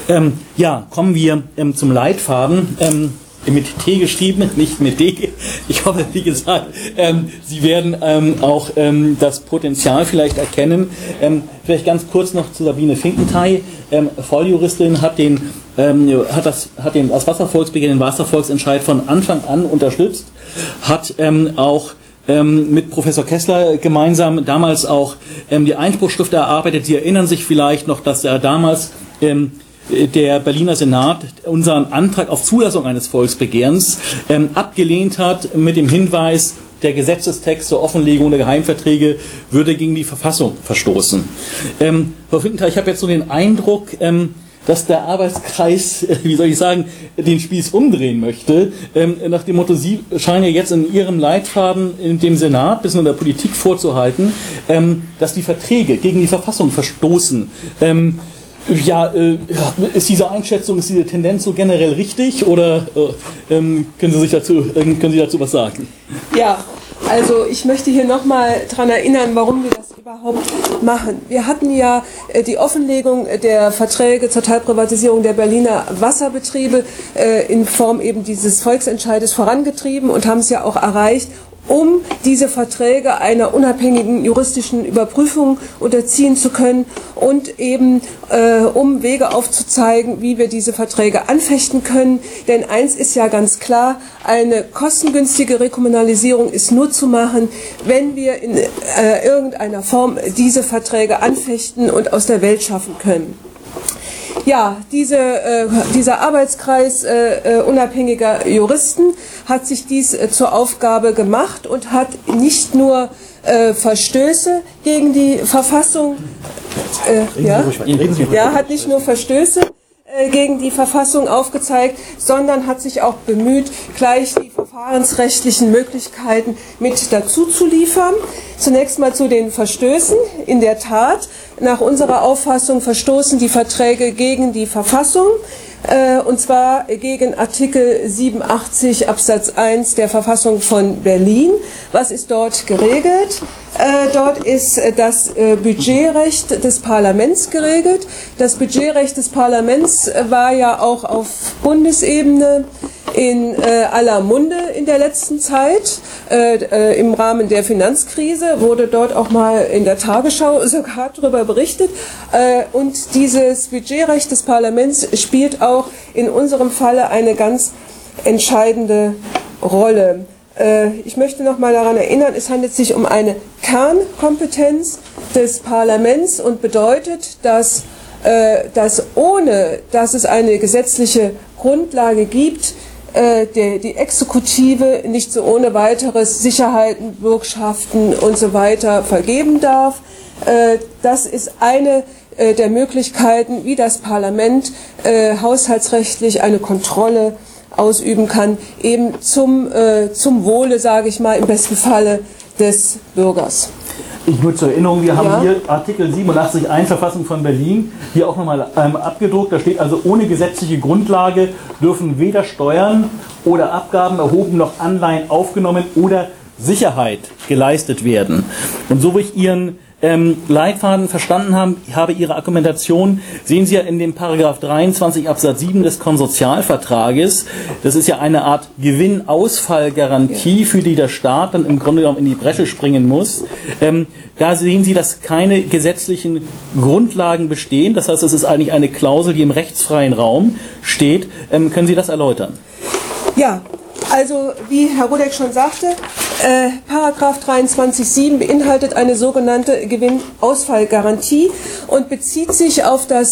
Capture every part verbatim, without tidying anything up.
Ähm, ja, kommen wir ähm, zum Leitfaden. Ähm, mit T geschrieben, nicht mit D. Ich hoffe, wie gesagt, ähm, Sie werden ähm, auch ähm, das Potenzial vielleicht erkennen. Ähm, vielleicht ganz kurz noch zu Sabine Finkenthey. Ähm, Volljuristin, hat den, ähm, hat das, hat den, das Wasservolksbegehren, den Wasservolksentscheid von Anfang an unterstützt, hat ähm, auch ähm, mit Professor Kessler gemeinsam damals auch ähm, die Einspruchsschrift erarbeitet. Sie erinnern sich vielleicht noch, dass er damals ähm, der Berliner Senat unseren Antrag auf Zulassung eines Volksbegehrens ähm, abgelehnt hat mit dem Hinweis, der Gesetzestext zur Offenlegung der Geheimverträge würde gegen die Verfassung verstoßen. Ähm, Frau Finkenthey, ich habe jetzt so den Eindruck, ähm, dass der Arbeitskreis, äh, wie soll ich sagen, den Spieß umdrehen möchte, ähm, nach dem Motto, Sie scheinen ja jetzt in Ihrem Leitfaden in dem Senat bis in der Politik vorzuhalten, ähm, dass die Verträge gegen die Verfassung verstoßen. Ähm, Ja, äh, ist diese Einschätzung, ist diese Tendenz so generell richtig oder äh, ähm, können Sie sich dazu, äh, können Sie dazu was sagen? Ja, also ich möchte hier nochmal daran erinnern, warum wir das überhaupt machen. Wir hatten ja äh, die Offenlegung der Verträge zur Teilprivatisierung der Berliner Wasserbetriebe äh, in Form eben dieses Volksentscheides vorangetrieben und haben es ja auch erreicht, um diese Verträge einer unabhängigen juristischen Überprüfung unterziehen zu können und eben äh, um Wege aufzuzeigen, wie wir diese Verträge anfechten können. Denn eins ist ja ganz klar, eine kostengünstige Rekommunalisierung ist nur zu machen, wenn wir in äh, irgendeiner Form diese Verträge anfechten und aus der Welt schaffen können. Ja, diese, äh, dieser Arbeitskreis äh, unabhängiger Juristen hat sich dies äh, zur Aufgabe gemacht und hat nicht nur äh, Verstöße gegen die Verfassung, äh, ja, ja, hat nicht nur Verstöße äh, gegen die Verfassung aufgezeigt, sondern hat sich auch bemüht, gleich die verfahrensrechtlichen Möglichkeiten mit dazu zu liefern. Zunächst mal zu den Verstößen. In der Tat, nach unserer Auffassung verstoßen die Verträge gegen die Verfassung, äh, und zwar gegen Artikel siebenundachtzig Absatz eins der Verfassung von Berlin. Was ist dort geregelt? Äh, dort ist äh, das äh, Budgetrecht des Parlaments geregelt. Das Budgetrecht des Parlaments äh, war ja auch auf Bundesebene in äh, aller Munde in der letzten Zeit. Äh, äh, im Rahmen der Finanzkrise wurde dort auch mal in der Tagesschau sogar darüber berichtet. Äh, und dieses Budgetrecht des Parlaments spielt auch in unserem Falle eine ganz entscheidende Rolle. Äh, ich möchte noch mal daran erinnern, es handelt sich um eine Kernkompetenz des Parlaments und bedeutet, dass, äh, dass ohne dass es eine gesetzliche Grundlage gibt, Die, die Exekutive nicht so ohne weiteres Sicherheiten, Bürgschaften und so weiter vergeben darf. Das ist eine der Möglichkeiten, wie das Parlament haushaltsrechtlich eine Kontrolle ausüben kann, eben zum, zum Wohle, sage ich mal, im besten Falle des Bürgers. Ich nur zur Erinnerung, wir haben ja. hier Artikel siebenundachtzig Absatz eins Verfassung von Berlin, hier auch nochmal ähm, abgedruckt, da steht also, ohne gesetzliche Grundlage dürfen weder Steuern oder Abgaben erhoben noch Anleihen aufgenommen oder Sicherheit geleistet werden. Und so wie ich Ihren ähm, Leitfaden verstanden haben, habe Ihre Argumentation, sehen Sie ja in dem Paragraph dreiundzwanzig Absatz sieben des Konsortialvertrages, das ist ja eine Art Gewinnausfallgarantie, für die der Staat dann im Grunde genommen in die Bresche springen muss. Ähm, da sehen Sie, dass keine gesetzlichen Grundlagen bestehen, das heißt, es ist eigentlich eine Klausel, die im rechtsfreien Raum steht. Ähm, können Sie das erläutern? Ja. Also, wie Herr Rudek schon sagte, äh, Paragraph dreiundzwanzig Absatz sieben beinhaltet eine sogenannte Gewinnausfallgarantie und bezieht sich auf das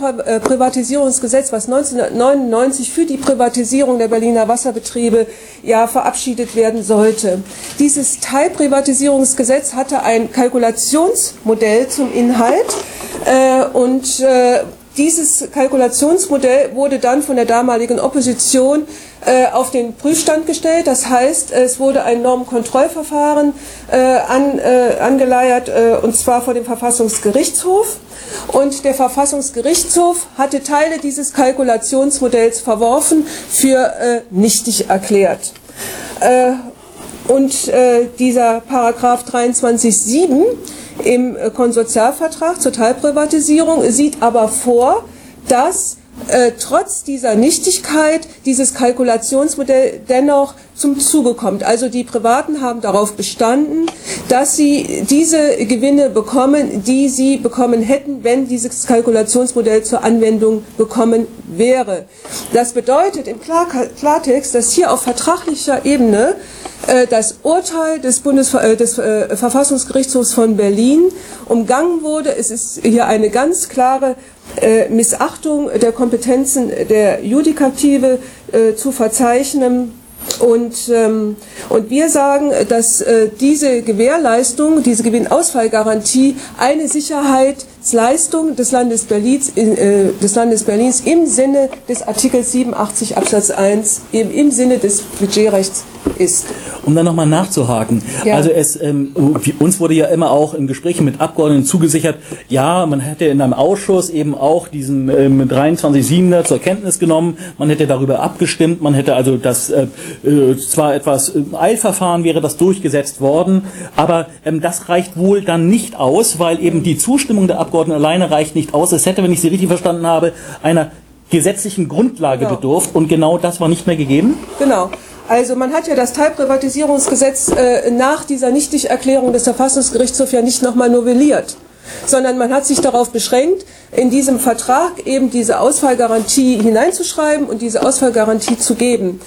Teilprivatisierungsgesetz, was neunzehnhundertneunundneunzig für die Privatisierung der Berliner Wasserbetriebe ja verabschiedet werden sollte. Dieses Teilprivatisierungsgesetz hatte ein Kalkulationsmodell zum Inhalt äh, und äh, dieses Kalkulationsmodell wurde dann von der damaligen Opposition äh, auf den Prüfstand gestellt. Das heißt, es wurde ein Normkontrollverfahren äh, an, äh, angeleiert, äh, und zwar vor dem Verfassungsgerichtshof. Und der Verfassungsgerichtshof hatte Teile dieses Kalkulationsmodells verworfen, für äh, nichtig erklärt. Äh, und äh, dieser Paragraph dreiundzwanzig Absatz sieben im Konsortialvertrag zur Teilprivatisierung sieht aber vor, dass äh, trotz dieser Nichtigkeit dieses Kalkulationsmodell dennoch zum Zuge kommt. Also die Privaten haben darauf bestanden, dass sie diese Gewinne bekommen, die sie bekommen hätten, wenn dieses Kalkulationsmodell zur Anwendung gekommen wäre. Das bedeutet im Klartext, dass hier auf vertraglicher Ebene äh, das Urteil des, Bundes, äh, des äh, Verfassungsgerichtshofs von Berlin umgangen wurde. Es ist hier eine ganz klare äh, Missachtung der Kompetenzen der Judikative äh, zu verzeichnen. Und, ähm, und wir sagen, dass äh, diese Gewährleistung, diese Gewinnausfallgarantie eine Sicherheitsleistung des Landes Berlins, äh, des Landes Berlins im Sinne des Artikels siebenundachtzig Absatz eins, eben im Sinne des Budgetrechts ist. Um dann nochmal nachzuhaken, ja. Also es, ähm, uns wurde ja immer auch in Gesprächen mit Abgeordneten zugesichert, ja, man hätte in einem Ausschuss eben auch diesen ähm, dreiundzwanzig siebener zur Kenntnis genommen, man hätte darüber abgestimmt, man hätte also das, äh, äh, zwar etwas äh, Eilverfahren wäre das durchgesetzt worden, aber ähm, das reicht wohl dann nicht aus, weil eben die Zustimmung der Abgeordneten alleine reicht nicht aus. Es hätte, wenn ich Sie richtig verstanden habe, einer gesetzlichen Grundlage genau. bedurft und genau das war nicht mehr gegeben? Genau. Also man hat ja das Teilprivatisierungsgesetz äh, nach dieser Nichtigerklärung des Verfassungsgerichtshofs ja nicht nochmal novelliert, sondern man hat sich darauf beschränkt, in diesem Vertrag eben diese Ausfallgarantie hineinzuschreiben und diese Ausfallgarantie zu geben.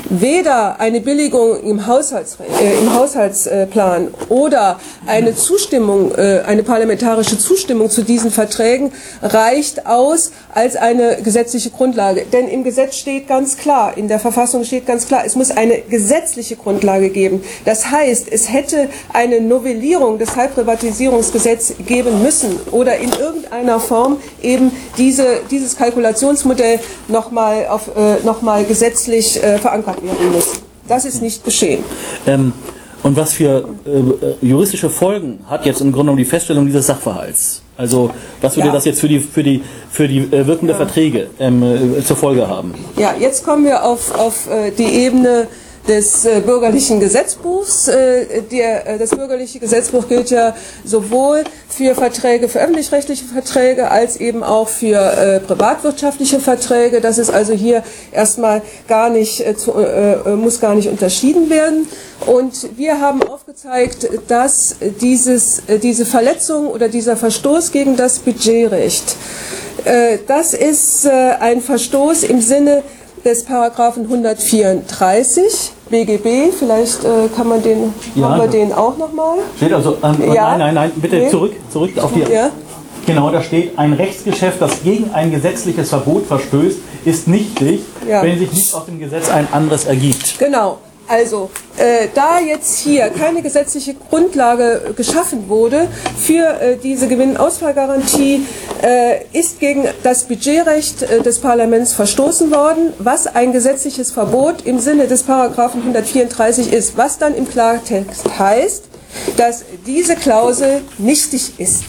Weder eine Billigung im, Haushalts, äh, im Haushaltsplan oder eine Zustimmung, äh, eine parlamentarische Zustimmung zu diesen Verträgen reicht aus als eine gesetzliche Grundlage. Denn im Gesetz steht ganz klar, in der Verfassung steht ganz klar, es muss eine gesetzliche Grundlage geben. Das heißt, es hätte eine Novellierung des Teilprivatisierungsgesetzes geben müssen oder in irgendeiner Form eben diese, dieses Kalkulationsmodell nochmal auf, äh, noch mal gesetzlich äh, verankert werden muss. Das ist nicht geschehen. Ähm, und was für äh, juristische Folgen hat jetzt im Grunde genommen die Feststellung dieses Sachverhalts? Also was würde ja. das jetzt für die, für die, für die äh, Wirkung der ja. Verträge ähm, äh, zur Folge haben? Ja, jetzt kommen wir auf, auf äh, die Ebene des äh, bürgerlichen Gesetzbuchs. Äh, der, äh, das bürgerliche Gesetzbuch gilt ja sowohl für Verträge, für öffentlich-rechtliche Verträge, als eben auch für äh, privatwirtschaftliche Verträge. Das ist also hier erstmal gar nicht, äh, zu, äh, muss gar nicht unterschieden werden. Und wir haben aufgezeigt, dass dieses, äh, diese Verletzung oder dieser Verstoß gegen das Budgetrecht, äh, das ist äh, ein Verstoß im Sinne des Paragraphen hundertvierunddreißig B G B, vielleicht äh, kann man den, ja, haben wir den auch nochmal. Steht also, ähm, ja. nein, nein, nein, bitte nee. zurück, zurück auf die. Ja. Genau, da steht, ein Rechtsgeschäft, das gegen ein gesetzliches Verbot verstößt, ist nichtig, ja. wenn sich nicht aus dem Gesetz ein anderes ergibt. Genau. Also, äh, da jetzt hier keine gesetzliche Grundlage geschaffen wurde für äh, diese Gewinnausfallgarantie, äh, ist gegen das Budgetrecht äh, des Parlaments verstoßen worden, was ein gesetzliches Verbot im Sinne des Paragraphen hundertvierunddreißig ist, was dann im Klartext heißt, dass diese Klausel nichtig ist,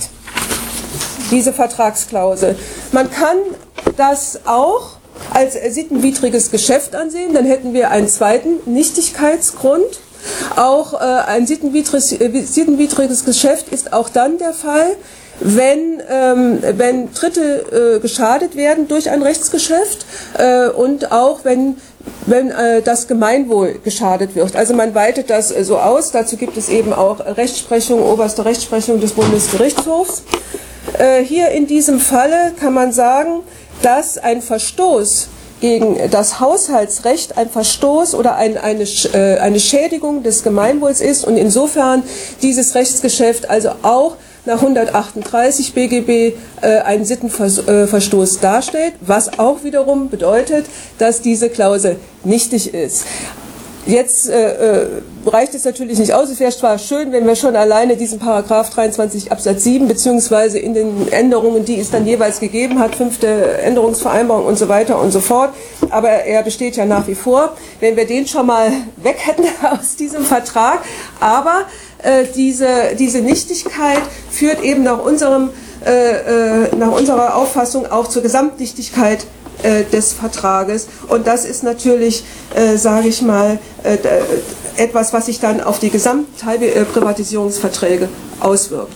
diese Vertragsklausel. Man kann das auch als sittenwidriges Geschäft ansehen, dann hätten wir einen zweiten Nichtigkeitsgrund. Auch äh, ein sittenwidriges, äh, sittenwidriges Geschäft ist auch dann der Fall, wenn, ähm, wenn Dritte äh, geschadet werden durch ein Rechtsgeschäft äh, und auch wenn wenn äh, das Gemeinwohl geschadet wird. Also man weitet das äh, so aus, dazu gibt es eben auch Rechtsprechung, oberste Rechtsprechung des Bundesgerichtshofs. Äh, hier in diesem Falle kann man sagen, dass ein Verstoß gegen das Haushaltsrecht ein Verstoß oder ein, eine, äh, eine Schädigung des Gemeinwohls ist und insofern dieses Rechtsgeschäft also auch nach hundertachtunddreißig B G B äh, einen Sittenverstoß darstellt, was auch wiederum bedeutet, dass diese Klausel nichtig ist. Jetzt äh, äh, reicht es natürlich nicht aus. Es wäre zwar schön, wenn wir schon alleine diesen Paragraph dreiundzwanzig Absatz sieben beziehungsweise in den Änderungen, die es dann jeweils gegeben hat, fünfte Änderungsvereinbarung und so weiter und so fort, aber er besteht ja nach wie vor, wenn wir den schon mal weg hätten aus diesem Vertrag. Aber äh, diese, diese Nichtigkeit führt eben nach, unserem, äh, äh, nach unserer Auffassung auch zur Gesamtnichtigkeit des Vertrages und das ist natürlich, äh, sage ich mal, äh, etwas, was sich dann auf die Gesamtteilprivatisierungsverträge auswirkt.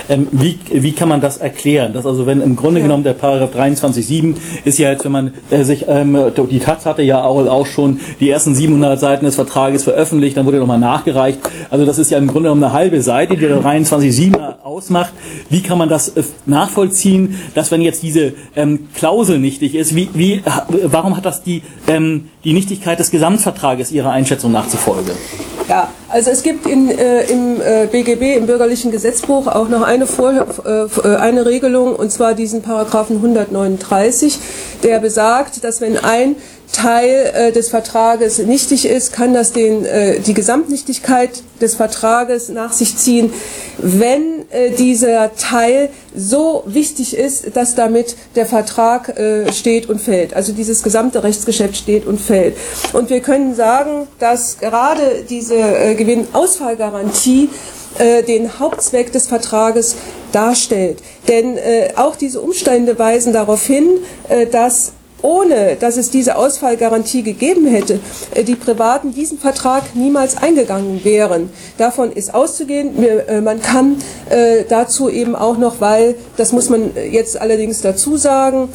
Ähm, wie, wie kann man das erklären? Dass also wenn im Grunde ja. genommen der Paragraph dreiundzwanzig Absatz sieben ist ja jetzt, wenn man äh, sich, ähm, die Taz hatte ja auch, auch schon die ersten siebenhundert Seiten des Vertrages veröffentlicht, dann wurde nochmal nachgereicht. Also das ist ja im Grunde genommen eine halbe Seite, die der dreiundzwanzig Absatz sieben ausmacht. Wie kann man das äh, nachvollziehen, dass wenn jetzt diese ähm, Klausel nichtig ist, wie, wie, warum hat das die, ähm, die Nichtigkeit des Gesamtvertrages Ihrer Einschätzung nach zufolge? Ja, also es gibt in, äh, im äh, B G B, im Bürgerlichen Gesetzbuch, auch noch eine, Vor äh, eine Regelung, und zwar diesen Paragraphen hundertneununddreißig, der besagt, dass wenn ein Teil äh, des Vertrages nichtig ist, kann das den, äh, die Gesamtnichtigkeit des Vertrages nach sich ziehen, wenn äh, dieser Teil so wichtig ist, dass damit der Vertrag äh, steht und fällt. Also dieses gesamte Rechtsgeschäft steht und fällt. Und wir können sagen, dass gerade diese äh, Gewinnausfallgarantie äh, den Hauptzweck des Vertrages darstellt. Denn äh, auch diese Umstände weisen darauf hin, äh, dass ohne dass es diese Ausfallgarantie gegeben hätte, die Privaten diesen Vertrag niemals eingegangen wären. Davon ist auszugehen. Man kann dazu eben auch noch, weil, das muss man jetzt allerdings dazu sagen,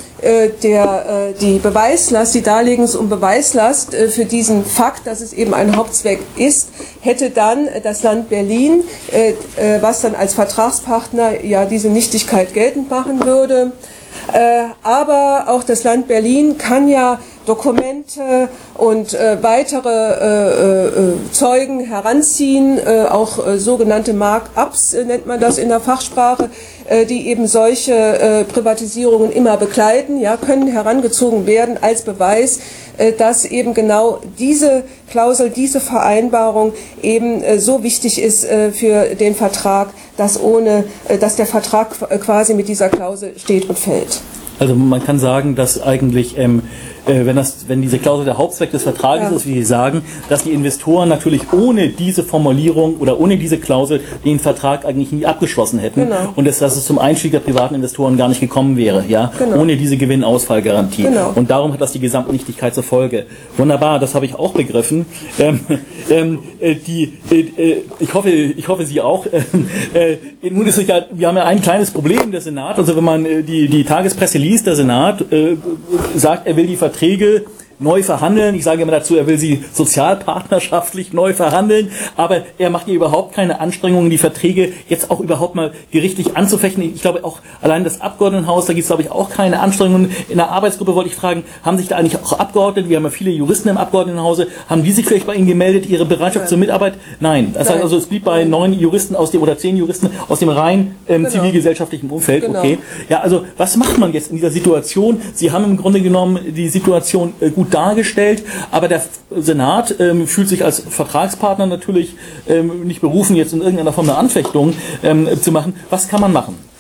der, die Beweislast, die Darlegungs- und Beweislast für diesen Fakt, dass es eben ein Hauptzweck ist, hätte dann das Land Berlin, was dann als Vertragspartner ja diese Nichtigkeit geltend machen würde. Äh, aber auch das Land Berlin kann ja Dokumente und äh, weitere äh, äh, Zeugen heranziehen, äh, auch äh, sogenannte Mark-ups äh, nennt man das in der Fachsprache, äh, die eben solche äh, Privatisierungen immer begleiten, ja, können herangezogen werden als Beweis, äh, dass eben genau diese Klausel, diese Vereinbarung eben äh, so wichtig ist äh, für den Vertrag, dass ohne, äh, dass der Vertrag quasi mit dieser Klausel steht und fällt. Also man kann sagen, dass eigentlich, ähm, äh, wenn das, wenn diese Klausel der Hauptzweck des Vertrages ja. ist, wie Sie sagen, dass die Investoren natürlich ohne diese Formulierung oder ohne diese Klausel den Vertrag eigentlich nie abgeschlossen hätten, genau. und dass, dass es zum Einstieg der privaten Investoren gar nicht gekommen wäre, ja, genau. ohne diese Gewinnausfallgarantie. Genau. Und darum hat das die Gesamtnichtigkeit zur Folge. Wunderbar, das habe ich auch begriffen. Ähm, ähm, äh, die, äh, ich hoffe, ich hoffe Sie auch. Äh, äh, nun ist es ja, wir haben ja ein kleines Problem, der Senat. Also wenn man äh, die die Tagespresse liest, der Senat äh, sagt, er will die Verträge neu verhandeln. Ich sage immer dazu, er will sie sozialpartnerschaftlich neu verhandeln, aber er macht hier überhaupt keine Anstrengungen, die Verträge jetzt auch überhaupt mal gerichtlich anzufechten. Ich glaube auch allein das Abgeordnetenhaus, da gibt es glaube ich auch keine Anstrengungen. In der Arbeitsgruppe wollte ich fragen, haben sich da eigentlich auch Abgeordnete, wir haben ja viele Juristen im Abgeordnetenhause, haben die sich vielleicht bei Ihnen gemeldet, ihre Bereitschaft zur Mitarbeit? Nein. Das heißt also, es blieb bei neun Juristen aus dem oder zehn Juristen aus dem rein ähm, genau. zivilgesellschaftlichen Umfeld. Genau. Okay. Ja, also was macht man jetzt in dieser Situation? Sie haben im Grunde genommen die Situation äh, gut dargestellt, aber der Senat ähm, fühlt sich als Vertragspartner natürlich ähm, nicht berufen, jetzt in irgendeiner Form eine Anfechtung ähm, zu machen. Was kann man machen?